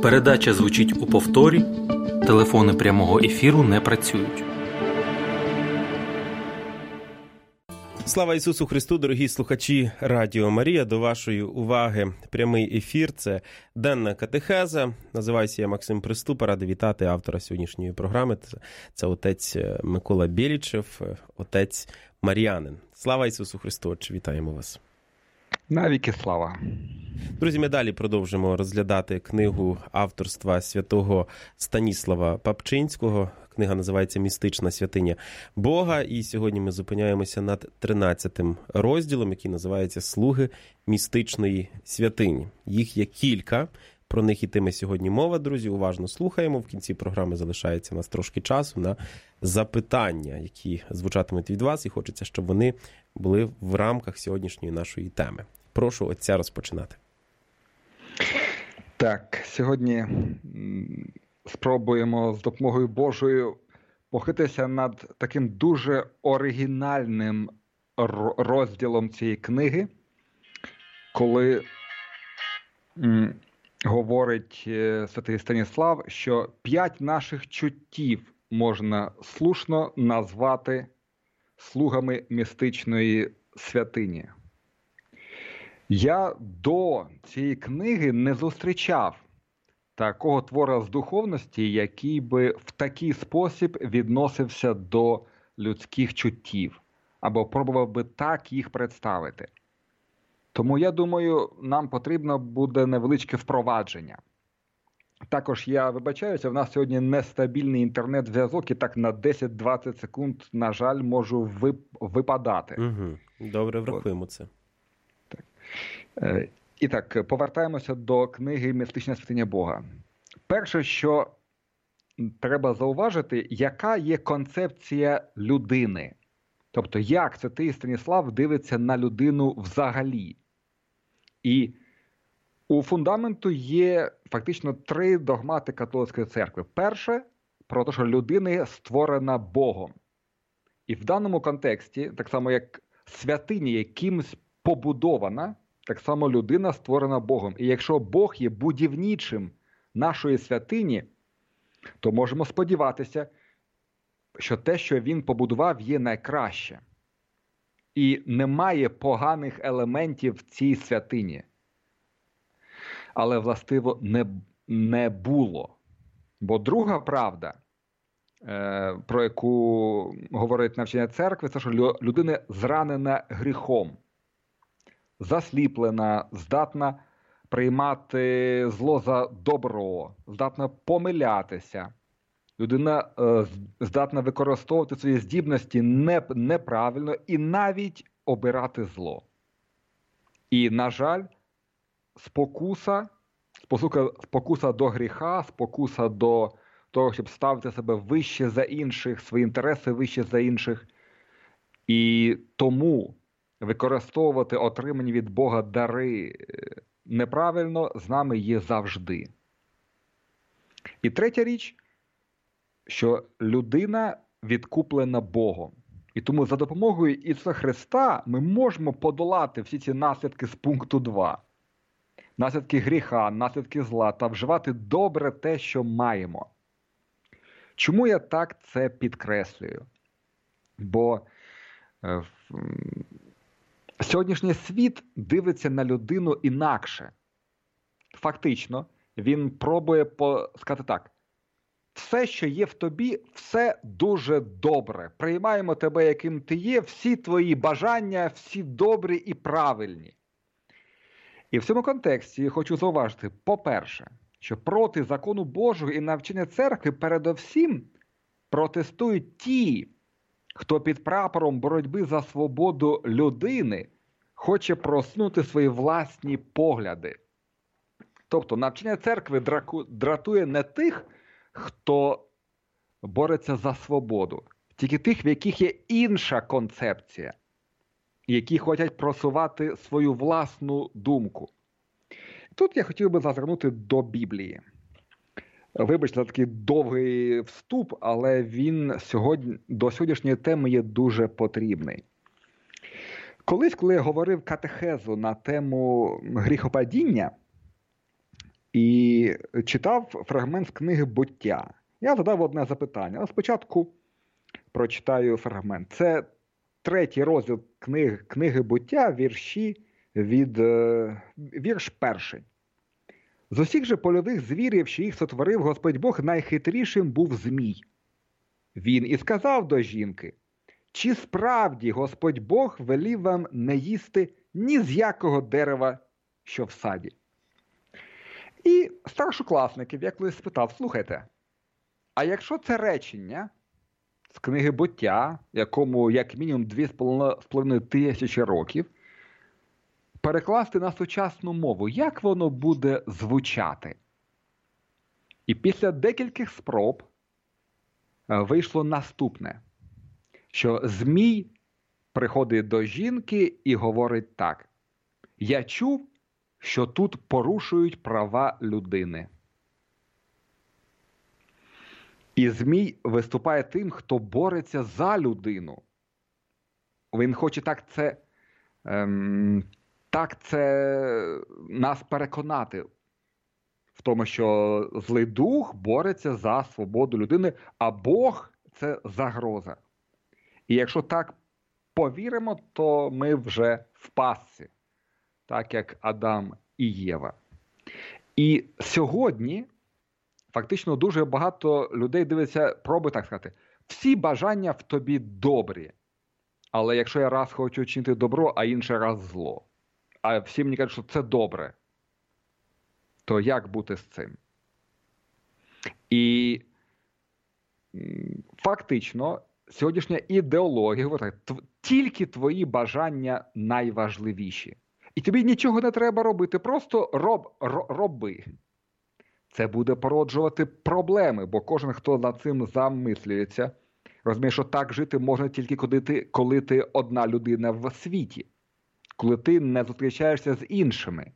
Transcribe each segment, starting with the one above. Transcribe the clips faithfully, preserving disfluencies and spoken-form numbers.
Передача звучить у повторі. Телефони прямого ефіру не працюють. Слава Ісусу Христу, дорогі слухачі Радіо Марія. До вашої уваги прямий ефір. Це денна катехеза. Називаюся я Максим Приступа. Радий вітати автора сьогоднішньої програми. Це отець Микола Білічев, отець Мар'янин. Слава Ісусу Христу, отче, вітаємо вас. Навіки слава. Друзі, ми далі продовжимо розглядати книгу авторства святого Станіслава Папчинського. Книга називається «Містична святиня Бога». І сьогодні ми зупиняємося над тринадцятим розділом, який називається «Слуги містичної святині». Їх є кілька, про них ітиме сьогодні мова, друзі. Уважно слухаємо. В кінці програми залишається у нас трошки часу на запитання, які звучатимуть від вас, і хочеться, щоб вони були в рамках сьогоднішньої нашої теми. Прошу отця розпочинати. Так, сьогодні спробуємо з допомогою Божою похитися над таким дуже оригінальним розділом цієї книги, коли м, говорить святий Станіслав, що п'ять наших чуттів можна слушно назвати слугами містичної святині. Я до цієї книги не зустрічав такого твора з духовності, який би в такий спосіб відносився до людських чуттів, або пробував би так їх представити. Тому, я думаю, нам потрібно буде невеличке впровадження. Також я вибачаюся, в нас сьогодні нестабільний інтернет-зв'язок, і так на десять-двадцять секунд, на жаль, можу вип- випадати. Угу. Добре, врахуємо це. Так. І так, повертаємося до книги «Містична святиня Бога». Перше, що треба зауважити, яка є концепція людини. Тобто, як святий Станіслав дивиться на людину взагалі. І у фундаменту є фактично три догмати католицької церкви. Перше, про те, що людина створена Богом. І в даному контексті, так само як святиня якимось побудована, так само людина створена Богом. І якщо Бог є будівничим нашої святині, то можемо сподіватися, що те, що він побудував, є найкраще. І немає поганих елементів в цій святині. Але, властиво, не, не було. Бо друга правда, е, про яку говорить навчання церкви, це, що людина зранена гріхом, засліплена, здатна приймати зло за добро, здатна помилятися. Людина е, здатна використовувати свої здібності не, неправильно і навіть обирати зло. І, на жаль, спокуса, спокуса, спокуса до гріха, спокуса до того, щоб ставити себе вище за інших, свої інтереси вище за інших. І тому використовувати отримані від Бога дари неправильно з нами є завжди. І третя річ, що людина відкуплена Богом. І тому за допомогою Ісуса Христа ми можемо подолати всі ці наслідки з пункту два. Наслідки гріха, наслідки зла та вживати добре те, що маємо. Чому я так це підкреслюю? Бо е, сьогоднішній світ дивиться на людину інакше. Фактично, він пробує сказати так: все, що є в тобі, все дуже добре. Приймаємо тебе, яким ти є, всі твої бажання, всі добрі і правильні. І в цьому контексті я хочу зауважити, по-перше, що проти закону Божого і навчання церкви передовсім протестують ті, хто під прапором боротьби за свободу людини хоче просунути свої власні погляди. Тобто навчання церкви дратує не тих, хто бореться за свободу, тільки тих, в яких є інша концепція, які хочуть просувати свою власну думку. Тут я хотів би зазирнути до Біблії. Вибачте за такий довгий вступ, але він сьогодні, до сьогоднішньої теми є дуже потрібний. Колись, коли я говорив катехезу на тему гріхопадіння, і і читав фрагмент з книги «Буття». Я задав одне запитання, але спочатку прочитаю фрагмент. Це третій розділ книги, книги «Буття», вірші від е, вірш перший. З усіх же польових звірів, що їх сотворив Господь Бог, найхитрішим був змій. Він і сказав до жінки: чи справді Господь Бог велів вам не їсти ні з якого дерева, що в саді? І старшокласників я колись спитав: слухайте, а якщо це речення з книги «Буття», якому як мінімум дві з половиною тисячі років, перекласти на сучасну мову, як воно буде звучати? І після декількох спроб вийшло наступне, що змій приходить до жінки і говорить так: я чув, що тут порушують права людини. І змій виступає тим, хто бореться за людину. Він хоче так це, ем, так це нас переконати в тому, що злий дух бореться за свободу людини, а Бог – це загроза. І якщо так повіримо, то ми вже в пастці, так як Адам і Єва. І сьогодні фактично дуже багато людей дивиться, пробує так сказати: всі бажання в тобі добрі, але якщо я раз хочу чинити добро, а інший раз зло, а всі мені кажуть, що це добре, то як бути з цим? І фактично сьогоднішня ідеологія говорить: тільки твої бажання найважливіші. І тобі нічого не треба робити, просто роб, роби. Це буде породжувати проблеми, бо кожен, хто над цим замислюється, розуміє, що так жити можна тільки коли ти, коли ти одна людина в світі, коли ти не зустрічаєшся з іншими.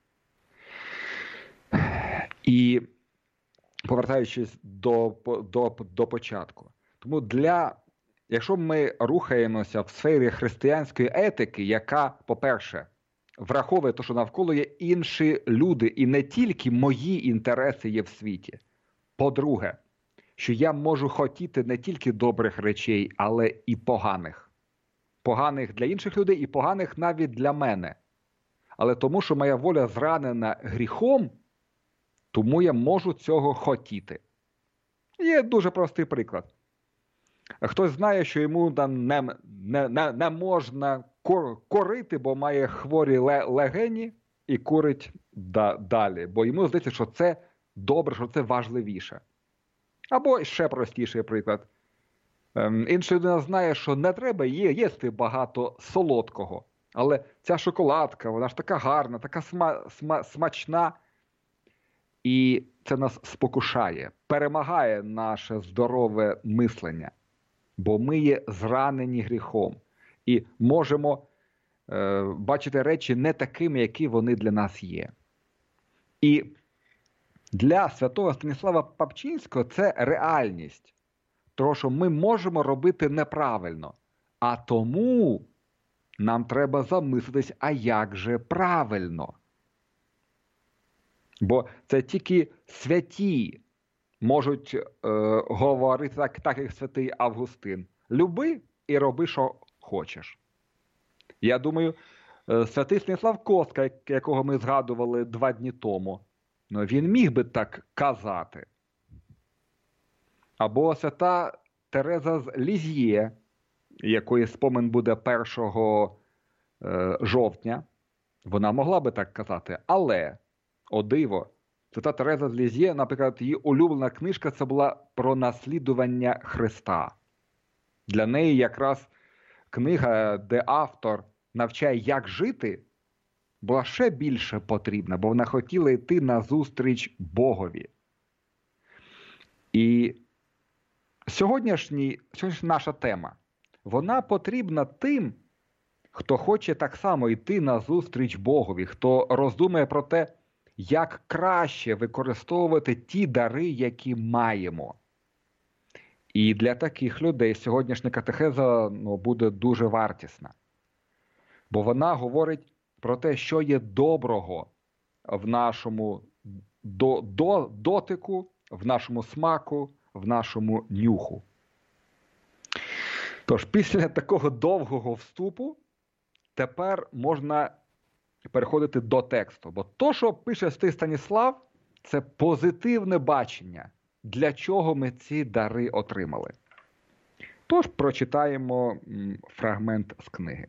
І повертаючись до, до, до початку. Тому для, якщо ми рухаємося в сфері християнської етики, яка, по-перше, враховує те, що навколо є інші люди, і не тільки мої інтереси є в світі. По-друге, що я можу хотіти не тільки добрих речей, але і поганих. Поганих для інших людей і поганих навіть для мене. Але тому, що моя воля зранена гріхом, тому я можу цього хотіти. Є дуже простий приклад. Хтось знає, що йому там не, не, не, не можна курити, бо має хворі легені, і курить да, далі. Бо йому здається, що це добре, що це важливіше. Або ще простіший приклад. Ем, інша людина знає, що не треба їсти багато солодкого. Але ця шоколадка, вона ж така гарна, така сма, сма, смачна. І це нас спокушає, перемагає наше здорове мислення. Бо ми є зранені гріхом. І можемо е, бачити речі не такими, які вони для нас є. І для святого Станіслава Папчинського це реальність. Тому що ми можемо робити неправильно. А тому нам треба замислитись, а як же правильно? Бо це тільки святі можуть е, говорити так, так, як святий Августин. Люби і роби, що хочеш. Я думаю, е, святий Станіслав Костка, якого ми згадували два дні тому, ну, він міг би так казати. Або свята Тереза з Лізьє, якої спомин буде першого е, жовтня, вона могла би так казати. Але, о диво, свята Тереза з Лізьє, наприклад, її улюблена книжка – це була про наслідування Христа. Для неї якраз книга, де автор навчає, як жити, була ще більше потрібна, бо вона хотіла йти назустріч Богові. І сьогоднішній, сьогоднішня наша тема, вона потрібна тим, хто хоче так само йти назустріч Богові, хто роздумує про те, як краще використовувати ті дари, які маємо. І для таких людей сьогоднішня катехеза ну, буде дуже вартісна. Бо вона говорить про те, що є доброго в нашому до, до дотику, в нашому смаку, в нашому нюху. Тож, після такого довгого вступу тепер можна переходити до тексту. Бо то, що пише святий Станіслав, це позитивне бачення, для чого ми ці дари отримали. Тож прочитаємо фрагмент з книги.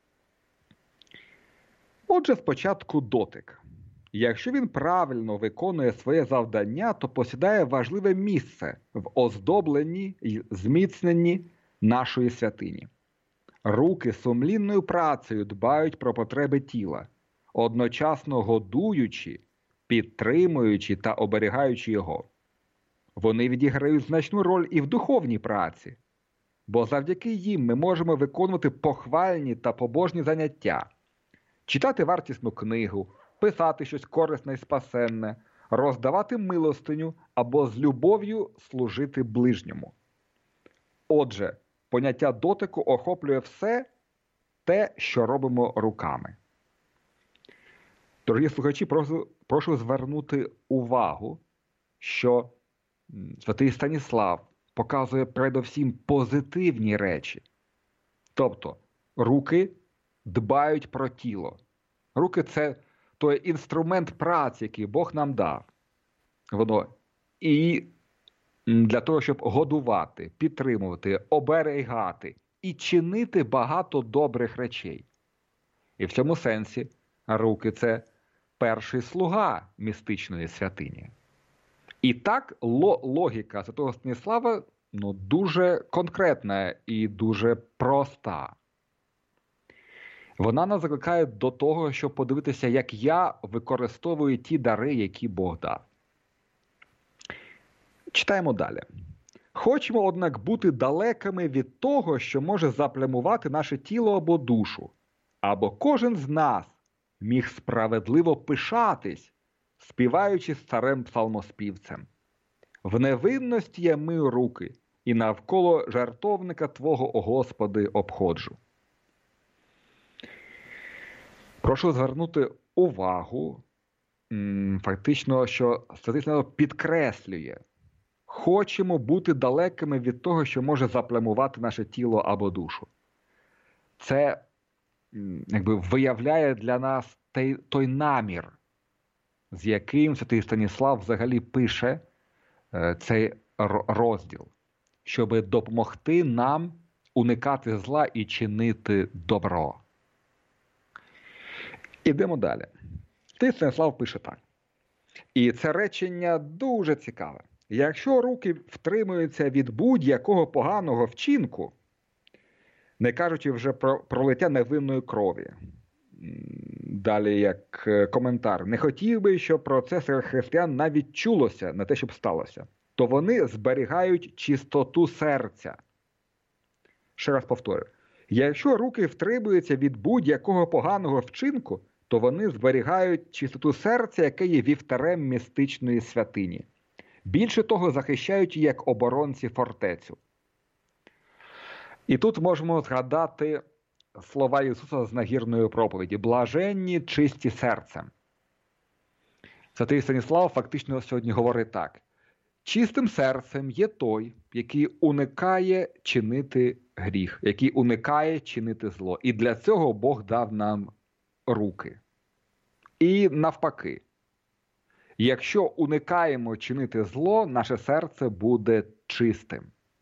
Отже, спочатку дотик. Якщо він правильно виконує своє завдання, то посідає важливе місце в оздобленні й зміцненні нашої святині. Руки сумлінною працею дбають про потреби тіла, одночасно годуючи, підтримуючи та оберігаючи його. Вони відіграють значну роль і в духовній праці, бо завдяки їм ми можемо виконувати похвальні та побожні заняття, читати вартісну книгу, писати щось корисне і спасенне, роздавати милостиню або з любов'ю служити ближньому. Отже, поняття дотику охоплює все те, що робимо руками. Дорогі слухачі, прошу, прошу звернути увагу, що святий Станіслав показує передовсім позитивні речі. Тобто, руки дбають про тіло. Руки – це той інструмент праці, який Бог нам дав. Воно і для того, щоб годувати, підтримувати, оберігати і чинити багато добрих речей. І в цьому сенсі руки – це перший слуга містичної святині. І так логіка святого Станіслава ну, дуже конкретна і дуже проста. Вона нас закликає до того, щоб подивитися, як я використовую ті дари, які Бог дав. Читаємо далі. Хочемо, однак, бути далекими від того, що може заплямувати наше тіло або душу, або кожен з нас міг справедливо пишатись, співаючи старим псалмоспівцем. В невинності я мию руки, і навколо жертовника Твого, о Господи, обходжу. Прошу звернути увагу, фактично, що святий Станіслав підкреслює, хочемо бути далекими від того, що може заплямувати наше тіло або душу. Це якби виявляє для нас той, той намір, з яким святий Станіслав взагалі пише е, цей розділ, щоб допомогти нам уникати зла і чинити добро. Ідемо далі. Святий Станіслав пише так. І це речення дуже цікаве. Якщо руки втримуються від будь-якого поганого вчинку, не кажучи вже про пролиття невинної крові. Далі як коментар. Не хотів би, щоб про це серед християн навіть чулося, не те, щоб сталося. То вони зберігають чистоту серця. Ще раз повторю. Якщо руки втримуються від будь-якого поганого вчинку, то вони зберігають чистоту серця, яке є вівтарем містичної святині. Більше того, захищають її як оборонці фортецю. І тут можемо згадати слова Ісуса з нагірної проповіді. Блаженні, чисті серцем. Святий Станіслав фактично сьогодні говорить так. Чистим серцем є той, який уникає чинити гріх, який уникає чинити зло. І для цього Бог дав нам руки. І навпаки. Якщо уникаємо чинити зло, наше серце буде чистим.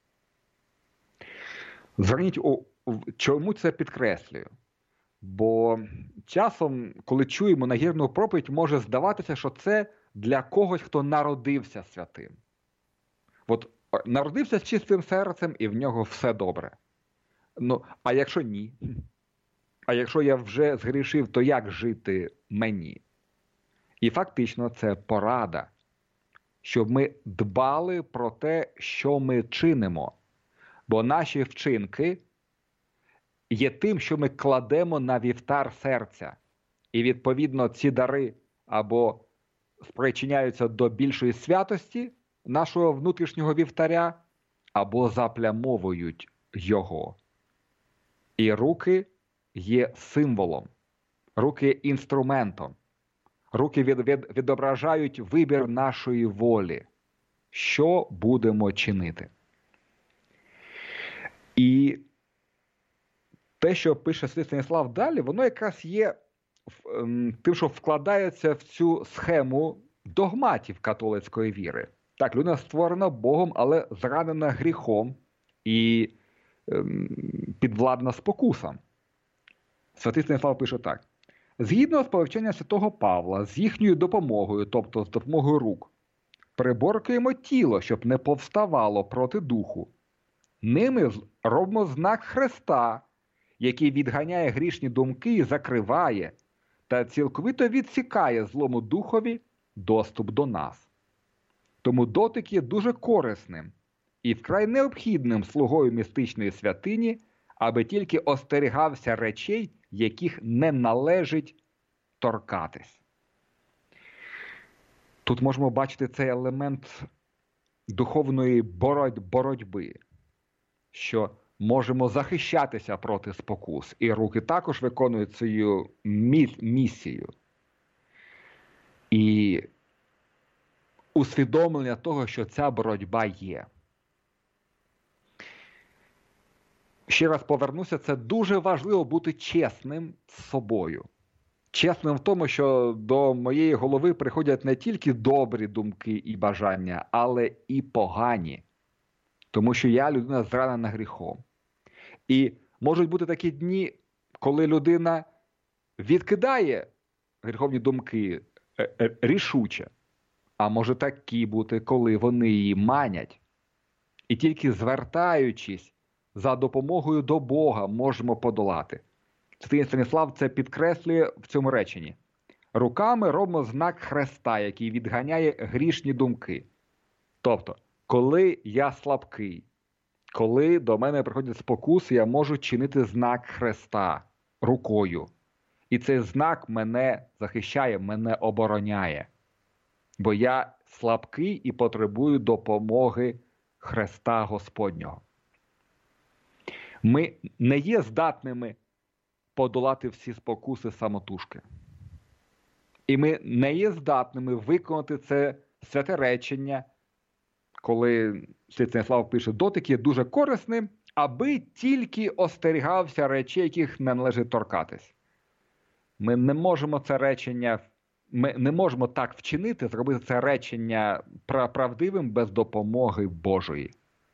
Зверніть увагу, чому це підкреслюю? Бо часом, коли чуємо нагірну проповідь, може здаватися, що це для когось, хто народився святим. От народився з чистим серцем, і в нього все добре. Ну, а якщо ні? А якщо я вже згрішив, то як жити мені? І фактично це порада, щоб ми дбали про те, що ми чинимо. Бо наші вчинки є тим, що ми кладемо на вівтар серця. І відповідно ці дари або спричиняються до більшої святості нашого внутрішнього вівтаря, або заплямовують його. І руки є символом, руки є інструментом. Руки від, від, відображають вибір нашої волі. Що будемо чинити? І те, що пише святий Станіслав далі, воно якраз є тим, що вкладається в цю схему догматів католицької віри. Так, людина створена Богом, але зранена гріхом і ем, підвладна спокусам. Святий Станіслав пише так. Згідно з повченням святого Павла, з їхньою допомогою, тобто з допомогою рук, приборкуємо тіло, щоб не повставало проти духу. Ними робимо знак Христа, який відганяє грішні думки і закриває та цілковито відсікає злому духові доступ до нас. Тому дотик є дуже корисним і вкрай необхідним слугою містичної святині, аби тільки остерігався речей, яких не належить торкатись. Тут можемо бачити цей елемент духовної боротьби, що можемо захищатися проти спокус, і руки також виконують свою місію. І усвідомлення того, що ця боротьба є. Ще раз повернуся, це дуже важливо бути чесним з собою. Чесним в тому, що до моєї голови приходять не тільки добрі думки і бажання, але і погані. Тому що я людина зранена гріхом. І можуть бути такі дні, коли людина відкидає гріховні думки рішуче. А може такі бути, коли вони її манять. І тільки звертаючись за допомогою до Бога можемо подолати. Святий Станіслав це підкреслює в цьому реченні. Руками робимо знак Христа, який відганяє грішні думки. Тобто, коли я слабкий, коли до мене приходять спокуси, я можу чинити знак Христа рукою. І цей знак мене захищає, мене обороняє. Бо я слабкий і потребую допомоги Христа Господнього. Ми не є здатними подолати всі спокуси самотужки. І ми не є здатними виконати це святе речення, коли святий Станіслав пише, дотик є дуже корисним, аби тільки остерігався речей, яких не належить торкатись. Ми не можемо це речення, ми не можемо так вчинити, зробити це речення правдивим без допомоги Божої.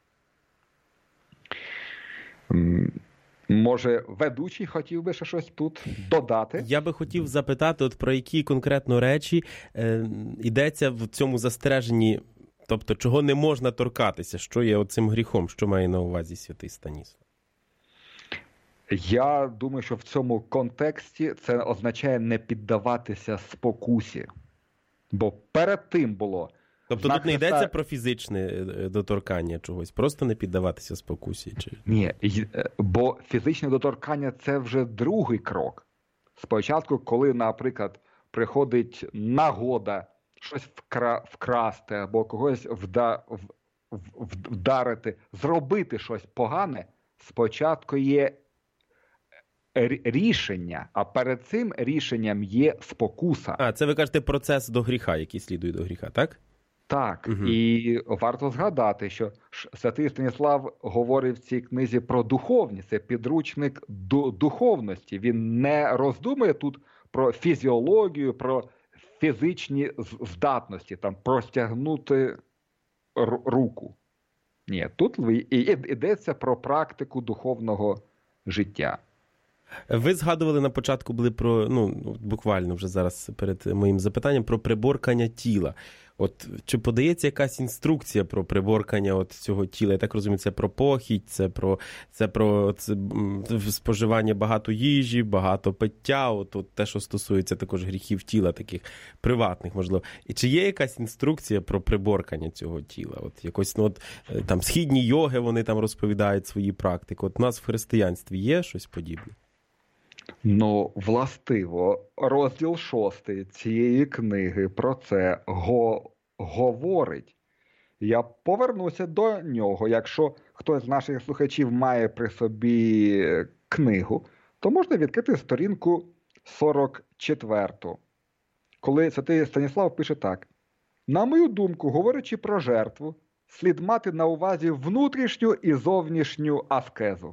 Може, ведучий хотів би ще щось тут додати? Я би хотів запитати, от про які конкретно речі е, йдеться в цьому застереженні, тобто чого не можна торкатися, що є оцим гріхом, що має на увазі святий Станіслав? Я думаю, що в цьому контексті це означає не піддаватися спокусі. Бо перед тим було... Тобто тут не йдеться про фізичне доторкання чогось, просто не піддаватися спокусі? Чи... Ні, бо фізичне доторкання – це вже другий крок. Спочатку, коли, наприклад, приходить нагода щось вкра... вкрасти або когось вда... вдарити, зробити щось погане, спочатку є рішення, а перед цим рішенням є спокуса. А, це ви кажете процес до гріха, який слідує до гріха, так? Так, угу. І варто згадати, що святий Станіслав говорить в цій книзі про духовність, це підручник до духовності. Він не роздумує тут про фізіологію, про фізичні здатності, там простягнути руку. Ні, тут йдеться про практику духовного життя. Ви згадували на початку, були про, ну, буквально вже зараз перед моїм запитанням, про приборкання тіла. От чи подається якась інструкція про приборкання от цього тіла? Я так розумію, це про похідь, це про, це про це, споживання багато їжі, багато пиття, от, от те, що стосується також гріхів тіла, таких приватних, можливо. І чи є якась інструкція про приборкання цього тіла? От якось, ну, от, там, східні йоги, вони там розповідають свої практики. От у нас в християнстві є щось подібне? Ну, властиво, розділ шостий цієї книги про це го- говорить. Я повернуся до нього. Якщо хтось з наших слухачів має при собі книгу, то можна відкрити сторінку сорок четверту. коли святий Станіслав пише так: «На мою думку, говорячи про жертву, слід мати на увазі внутрішню і зовнішню аскезу».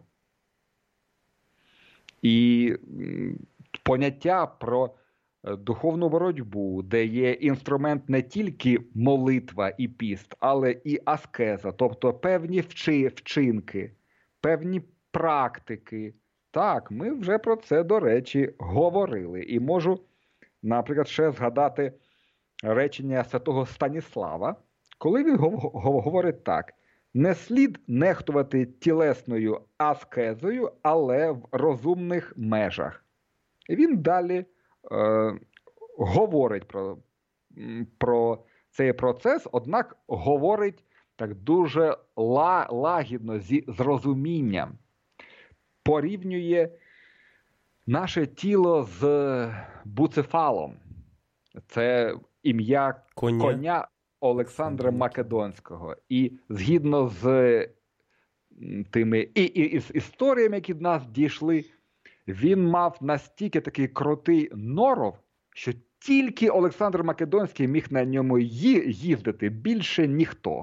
І поняття про духовну боротьбу, де є інструмент не тільки молитва і піст, але і аскеза, тобто певні вчи, вчинки, певні практики. Так, ми вже про це, до речі, говорили. І можу, наприклад, ще згадати речення святого Станіслава, коли він говорить так: «Не слід нехтувати тілесною аскезою, але в розумних межах». І він далі е, говорить про, про цей процес, однак говорить так дуже ла, лагідно, зі, з розумінням. Порівнює наше тіло з буцефалом. Це ім'я коня, коня Олександра Македонського. І згідно з тими і, і, і з історіями, які до нас дійшли, він мав настільки такий крутий норов, що тільки Олександр Македонський міг на ньому їздити, більше ніхто.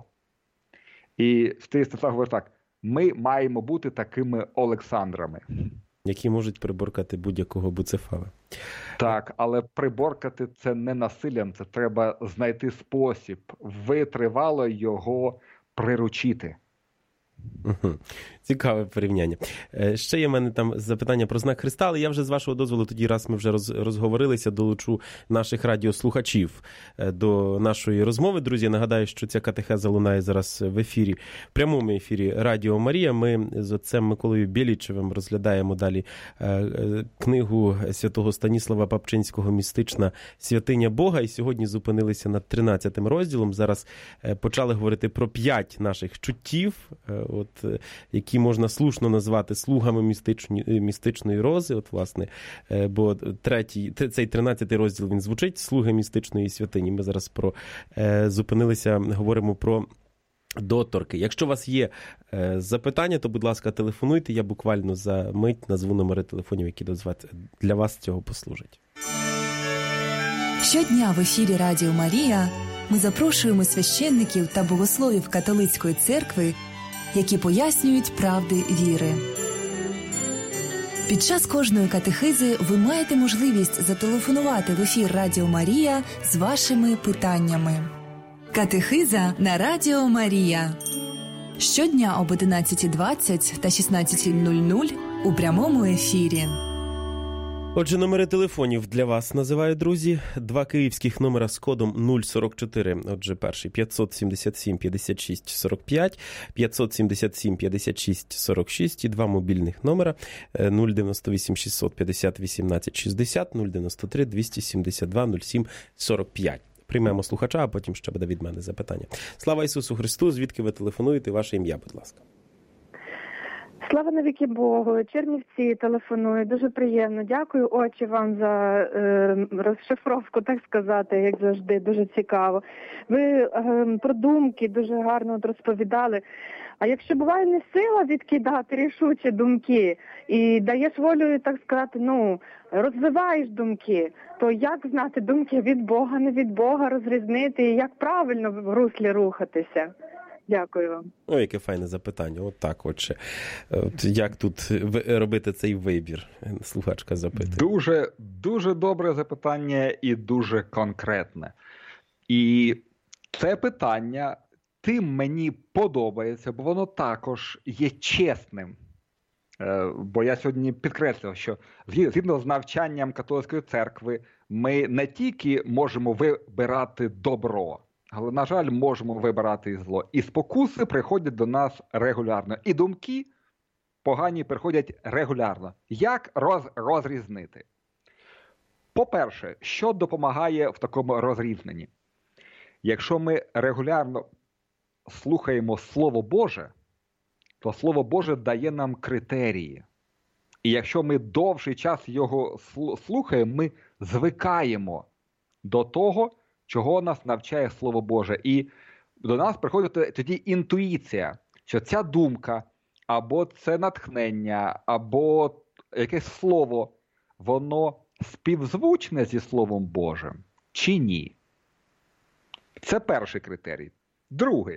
І Станіслав говорить так: ми маємо бути такими Олександрами. Які можуть приборкати будь-якого буцефала. Так, але приборкати це не насиллям, це треба знайти спосіб витривало його приручити. Угу. Цікаве порівняння. Ще є в мене там запитання про знак Христа, але я вже з вашого дозволу тоді, раз ми вже роз, розговорилися, долучу наших радіослухачів до нашої розмови. Друзі, нагадаю, що ця катехеза лунає зараз в ефірі, в прямому ефірі Радіо Марія. Ми з отцем Миколою Білічевим розглядаємо далі книгу святого Станіслава Папчинського «Містична святиня Бога». І сьогодні зупинилися над тринадцятим розділом. Зараз почали говорити про п'ять наших чуттів, от, які можна слушно назвати слугами містичної, містичної рози. От, власне, бо третій, цей тринадцятий розділ, він звучить «Слуги містичної святині». Ми зараз про, е, зупинилися, говоримо про доторки. Якщо у вас є е, запитання, то, будь ласка, телефонуйте. Я буквально за мить назву номери телефонів, які для вас цього послужать. Щодня в ефірі Радіо Марія ми запрошуємо священників та богословів католицької церкви, які пояснюють правди віри. Під час кожної катехизи ви маєте можливість зателефонувати в ефір Радіо Марія з вашими питаннями. Катехиза на Радіо Марія. Щодня об одинадцятій двадцять та шістнадцятій нуль нуль у прямому ефірі. Отже, номери телефонів для вас називаю, друзі. Два київських номера з кодом нуль сорок чотири. Отже, перший п'ятсот сімдесят сім п'ятдесят шість сорок п'ять, п'ятсот сімдесят сім п'ятдесят шість сорок шість і два мобільних номера нуль дев'яносто вісім шістсот п'ятдесят вісімнадцять шістдесят, нуль дев'яносто три двісті сімдесят два нуль сім сорок п'ять. Приймемо слухача, а потім ще буде від мене запитання. Слава Ісусу Христу! Звідки ви телефонуєте? Ваше ім'я, будь ласка. Слава навіки Богу, Чернівці телефонує, дуже приємно. Дякую, отче, вам за е, розшифровку, так сказати, як завжди, дуже цікаво. Ви е, про думки дуже гарно розповідали. А якщо буває не сила відкидати рішучі думки і даєш волю, так сказати, ну, розвиваєш думки, то як знати думки від Бога, не від Бога, розрізнити і як правильно в руслі рухатися? Дякую вам. О, яке файне запитання. От так, отже. От як тут робити цей вибір? Слухачка запитує. Дуже, дуже добре запитання і дуже конкретне. І це питання тим мені подобається, бо воно також є чесним. Бо я сьогодні підкреслив, що згідно з навчанням католицької церкви ми не тільки можемо вибирати добро, але, на жаль, можемо вибирати і зло. І спокуси приходять до нас регулярно. І думки погані приходять регулярно. Як роз, розрізнити? По-перше, що допомагає в такому розрізненні? Якщо ми регулярно слухаємо Слово Боже, то Слово Боже дає нам критерії. І якщо ми довший час його слухаємо, ми звикаємо до того, чого нас навчає Слово Боже. І до нас приходить тоді інтуїція, що ця думка, або це натхнення, або якесь слово, воно співзвучне зі Словом Божим. чи ні? Це перший критерій. Другий.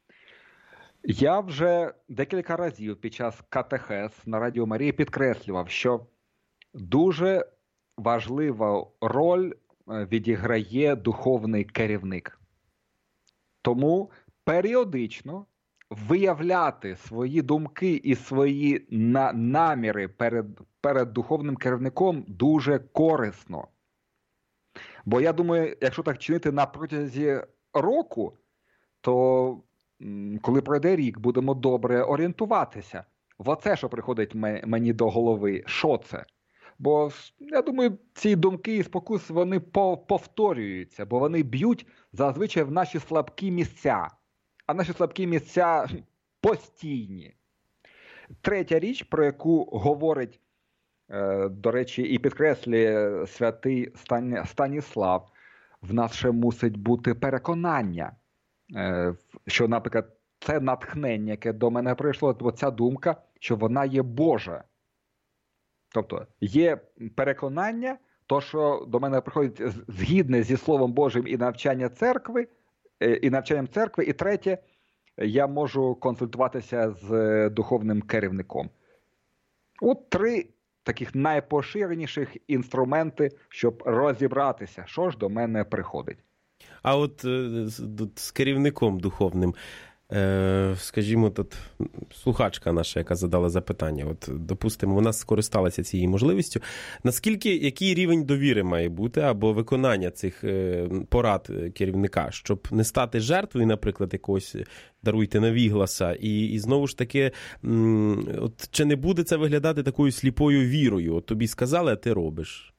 Я вже декілька разів під час катехез на Радіо Марія підкреслював, що дуже важливу роль відіграє духовний керівник. Тому періодично виявляти свої думки і свої на- наміри перед, перед духовним керівником дуже корисно. Бо я думаю, якщо так чинити на протязі року, то коли пройде рік, будемо добре орієнтуватися. В оце, що приходить мені до голови, що це? Бо, я думаю, ці думки і спокуси, вони повторюються, бо вони б'ють зазвичай в наші слабкі місця. А наші слабкі місця постійні. Третя річ, про яку говорить, до речі, і підкреслює святий Станіслав, в нас ще мусить бути переконання, що, наприклад, це натхнення, яке до мене прийшло, то ця думка, що вона є Божа. Тобто є переконання, то, що до мене приходить згідне зі Словом Божим і навчання церкви, і навчанням церкви, і третє, я можу консультуватися з духовним керівником. От три таких найпоширеніших інструменти, щоб розібратися, що ж до мене приходить. А от з керівником духовним, скажімо, тут слухачка наша, яка задала запитання, от, допустимо, вона скористалася цією можливістю. Наскільки, який рівень довіри має бути або виконання цих порад керівника, щоб не стати жертвою, наприклад, якогось, даруйте, навігласа, і, і знову ж таки, от, чи не буде це виглядати такою сліпою вірою? От тобі сказали, а ти робиш.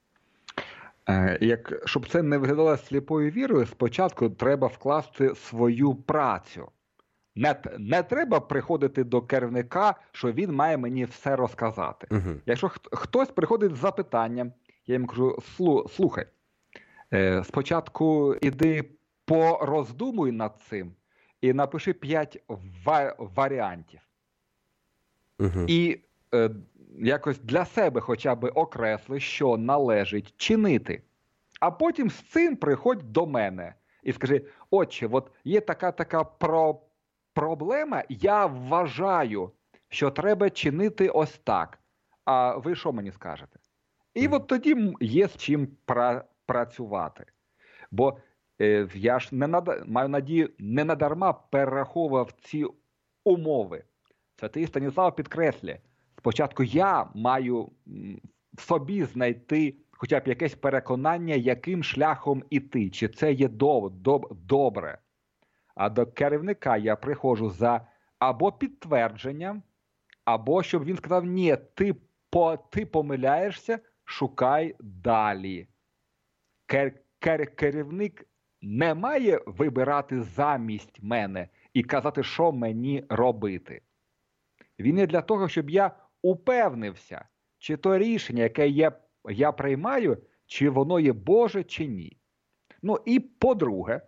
Як, щоб це не виглядало сліпою вірою, спочатку треба вкласти свою працю. Не, не треба приходити до керівника, що він має мені все розказати. Uh-huh. Якщо хтось приходить з запитанням, я їм кажу, слухай, е, спочатку іди пороздумуй над цим і напиши п'ять ва- варіантів. Uh-huh. І е, якось для себе хоча б окресли, що належить чинити. А потім з цим приходь до мене і скажи, отче, от є така-така про... проблема, я вважаю, що треба чинити ось так. А ви що мені скажете? І от тоді є з чим пра... працювати. Бо е, я ж не над... маю надію, не надарма перераховував ці умови. Святий Станіслав підкреслює, спочатку я маю в собі знайти хоча б якесь переконання, яким шляхом іти, чи це є доб, доб, добре. А до керівника я приходжу за або підтвердженням, або щоб він сказав, ні, ти, по, ти помиляєшся, шукай далі. Кер, кер, керівник не має вибирати замість мене і казати, що мені робити. Він є для того, щоб я упевнився, чи то рішення, яке я, я приймаю, чи воно є Боже, чи ні. Ну і по-друге,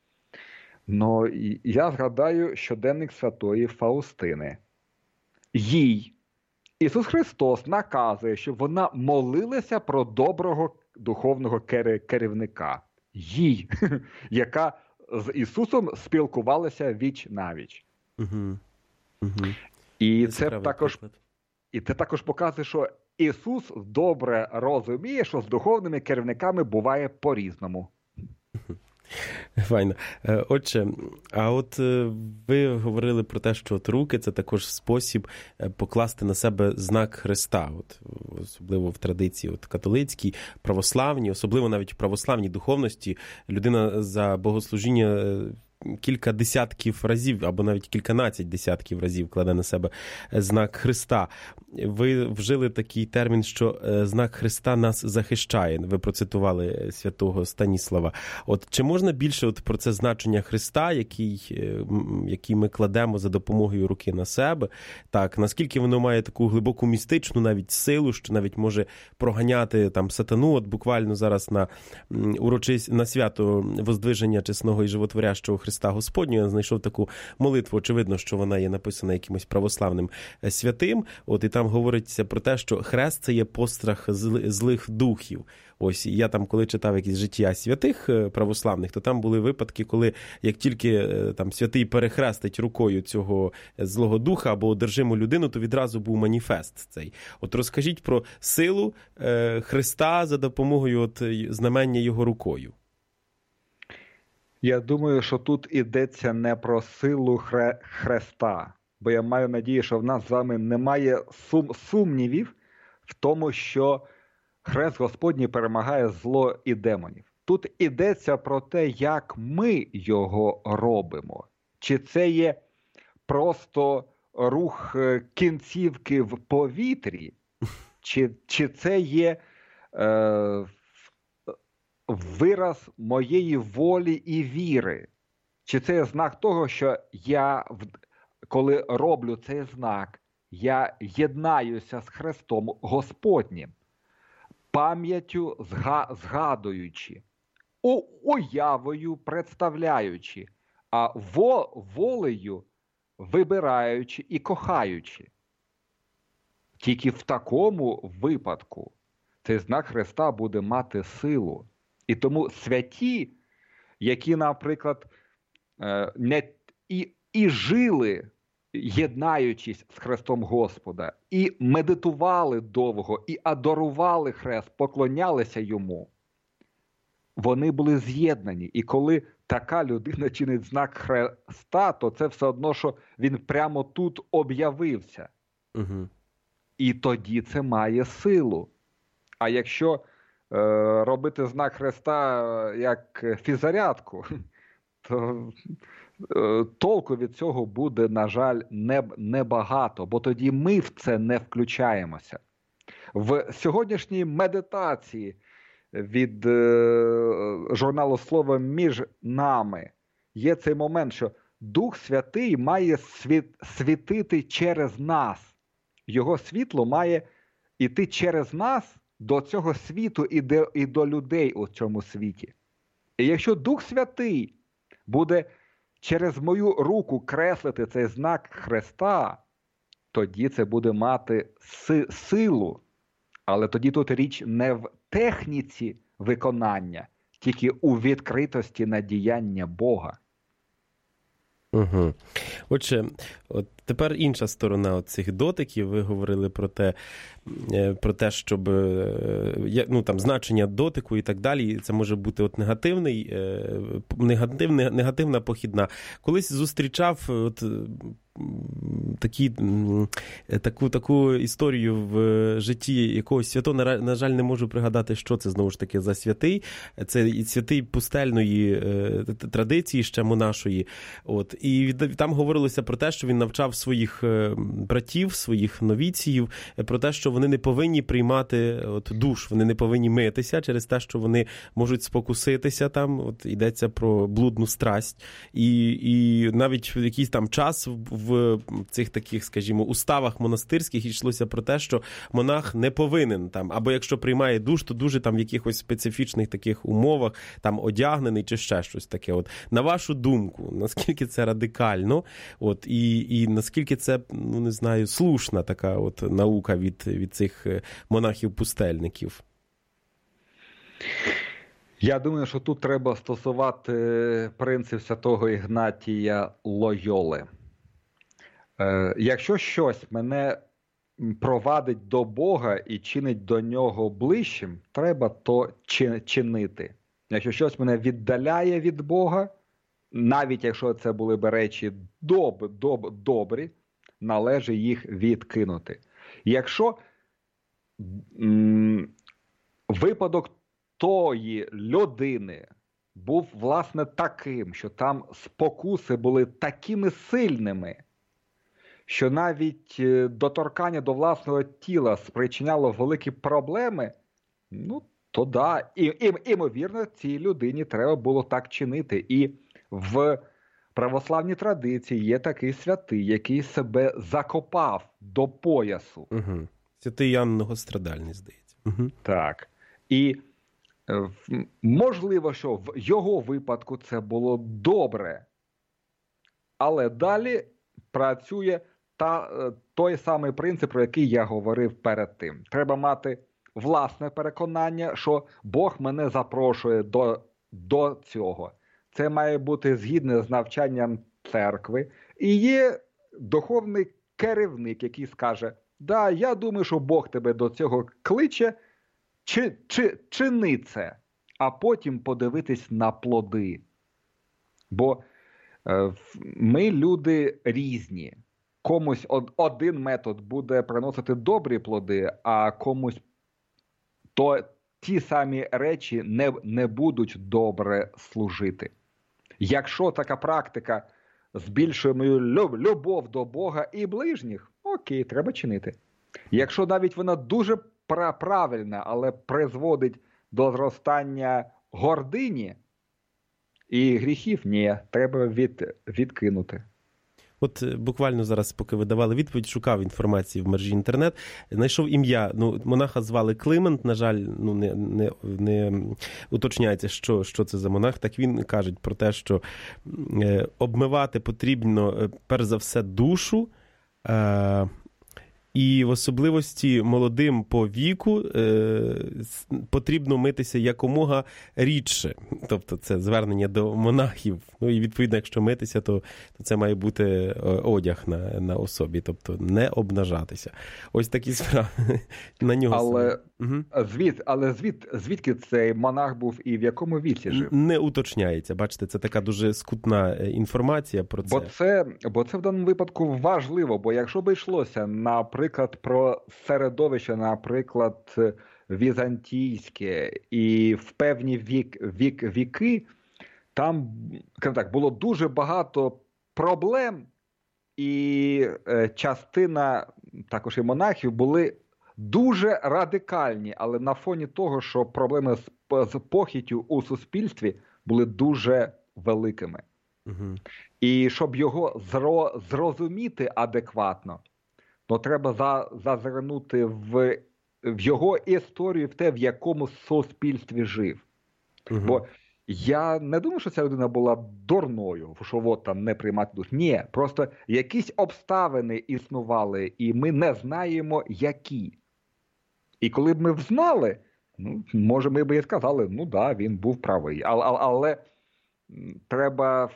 ну, я згадаю щоденник святої Фаустини. Їй Ісус Христос наказує, щоб вона молилася про доброго духовного керівника. Їй, яка з Ісусом спілкувалася віч-навіч. Угу. Угу. І це також, і це також показує, що Ісус добре розуміє, що з духовними керівниками буває по-різному. Файно. Отже, а от ви говорили про те, що от руки – це також спосіб покласти на себе знак Христа, от, особливо в традиції от, католицькій, православній, особливо навіть в православній духовності людина за богослужіння кілька десятків разів, або навіть кільканадцять десятків разів кладе на себе знак Христа. Ви вжили такий термін, що знак Христа нас захищає. Ви процитували святого Станіслава. От чи можна більше от про це значення Христа, який, який ми кладемо за допомогою руки на себе, так, наскільки воно має таку глибоку містичну навіть силу, що навіть може проганяти там сатану, от буквально зараз на урочись, на свято Воздвиження чесного і животворящого Христа Христа Господнього. Я знайшов таку молитву, очевидно, що вона є написана якимось православним святим. От і там говориться про те, що хрест – це є пострах злих духів. Ось, я там, коли читав якісь життя святих православних, то там були випадки, коли як тільки там святий перехрестить рукою цього злого духа або одержиму людину, то відразу був маніфест цей. От розкажіть про силу е, Христа за допомогою от, знамення його рукою. Я думаю, що тут йдеться не про силу хре... Христа, бо я маю надію, що в нас з вами немає сум... сумнівів в тому, що Хрест Господній перемагає зло і демонів. Тут йдеться про те, як ми його робимо. Чи це є просто рух кінцівки в повітрі, чи, чи це є е, вираз моєї волі і віри, чи це є знак того, що я, коли роблю цей знак, я єднаюся з Христом Господнім, пам'яттю згадуючи, уявою представляючи, а волею вибираючи і кохаючи. Тільки в такому випадку цей знак Христа буде мати силу. І тому святі, які, наприклад, не і, і жили, єднаючись з Христом Господа, і медитували довго, і адорували Хрест, поклонялися йому, вони були з'єднані. І коли така людина чинить знак Хреста, то це все одно, що він прямо тут об'явився. Угу. І тоді це має силу. А якщо е, робити знак Хреста як фізарядку, то е, толку від цього буде, на жаль, не, небагато, бо тоді ми в це не включаємося. В сьогоднішній медитації від е, журналу «Слово між нами» є цей момент, що Дух Святий має світ, світити через нас. Його світло має йти через нас до цього світу і до, і до людей у цьому світі. І якщо Дух Святий буде через мою руку креслити цей знак Христа, тоді це буде мати си, силу. Але тоді тут річ не в техніці виконання, тільки у відкритості на діяння Бога. Угу. Отже, от тепер інша сторона цих дотиків. Ви говорили про те, про те, щоб ну, там, значення дотику і так далі. Це може бути от негативний, негативна, негативна похідна. Колись зустрічав от такі, таку, таку історію в житті якогось святого, на, на жаль, не можу пригадати, що це знову ж таки за святий. Це святий пустельної е, традиції, ще монашої. От. І там говорилося про те, що він навчав своїх братів, своїх новіціїв, про те, що вони не повинні приймати от, душ, вони не повинні митися через те, що вони можуть спокуситися там, от йдеться про блудну страсть. І, і навіть в якийсь там час в в цих таких, скажімо, уставах монастирських йшлося про те, що монах не повинен там, або якщо приймає душ, то дуже там в якихось специфічних таких умовах, там одягнений чи ще щось таке. От на вашу думку, наскільки це радикально, от і, і наскільки це, ну не знаю, слушна така от наука від, від цих монахів-пустельників? Я думаю, що тут треба стосувати принцип святого Ігнатія Лойоли. Е, якщо щось мене провадить до Бога і чинить до нього ближчим, треба то чинити. Якщо щось мене віддаляє від Бога, навіть якщо це були б речі доб, доб, добрі, належить їх відкинути. Якщо м, випадок тої людини був, власне, таким, що там спокуси були такими сильними, що навіть доторкання до власного тіла спричиняло великі проблеми, ну, то да, і, і, імовірно, цій людині треба було так чинити. І в православній традиції є такий святий, який себе закопав до поясу. Угу. Святий Ян Многострадальний, здається. Угу. Так. І можливо, що в його випадку це було добре, Але далі працює та, той самий принцип, про який я говорив перед тим. Треба мати власне переконання, що Бог мене запрошує до, до цього. Це має бути згідно з навчанням церкви. І є духовний керівник, який скаже: да, я думаю, що Бог тебе до цього кличе, чи, чи, чини це, а потім подивитись на плоди. Бо е, ми люди різні. Комусь од, один метод буде приносити добрі плоди, а комусь то ті самі речі не, не будуть добре служити. Якщо така практика збільшує мою любов до Бога і ближніх, окей, треба чинити. Якщо навіть вона дуже правильна, але призводить до зростання гордині і гріхів, ні, треба від, відкинути. От буквально зараз, поки ви давали відповідь, шукав інформації в мережі інтернет, знайшов ім'я. Ну, монаха звали Климент, на жаль, ну не, не, не уточняється, що, що це за монах. Так він каже про те, що е, обмивати потрібно, перш за все, душу, е, і в особливості молодим по віку е, потрібно митися якомога рідше. Тобто це звернення до монахів. Ну і відповідно, якщо митися, то, то це має бути одяг на, на особі. Тобто не обнажатися. Ось такі справи. На нього але угу. звід, але звід, звідки цей монах був і в якому віці жив? Не уточняється. Бачите, це така дуже скутна інформація про це. Бо це, бо це в даному випадку важливо, бо якщо б йшлося, наприклад, про середовище, наприклад, візантійське, і в певні вік, вік, віки, там, так, було дуже багато проблем, і е, частина також і монахів були дуже радикальні, але на фоні того, що проблеми з, з похиттю у суспільстві були дуже великими. Угу. І щоб його зро, зрозуміти адекватно, то треба за, зазирнути в, в його історію, в те, в якому суспільстві жив. Угу. Бо я не думаю, що ця людина була дурною, що от там не приймати душ. Ні, просто якісь обставини існували, і ми не знаємо, які. І коли б ми б знали, ну, може, ми б і сказали, ну да, він був правий. Але, але, але треба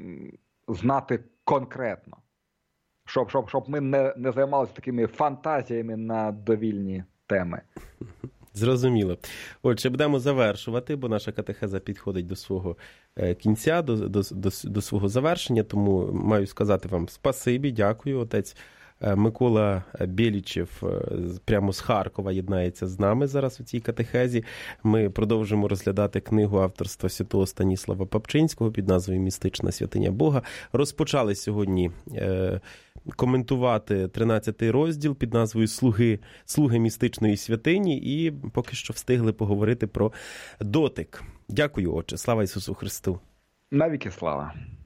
знати конкретно. Щоб, щоб, щоб ми не, не займалися такими фантазіями на довільні теми. Зрозуміло. Отже, будемо завершувати, бо наша катехеза підходить до свого кінця, до, до, до, до свого завершення, тому маю сказати вам спасибі, дякую. Отець Микола Бєлічев прямо з Харкова єднається з нами зараз у цій катехезі. Ми продовжимо розглядати книгу авторства святого Станіслава Папчинського під назвою «Містична святиня Бога». Розпочали сьогодні е, коментувати тринадцятий розділ під назвою «Слуги, слуги містичної святині» і поки що встигли поговорити про дотик. Дякую, Отче. Слава Ісусу Христу! Навіки слава!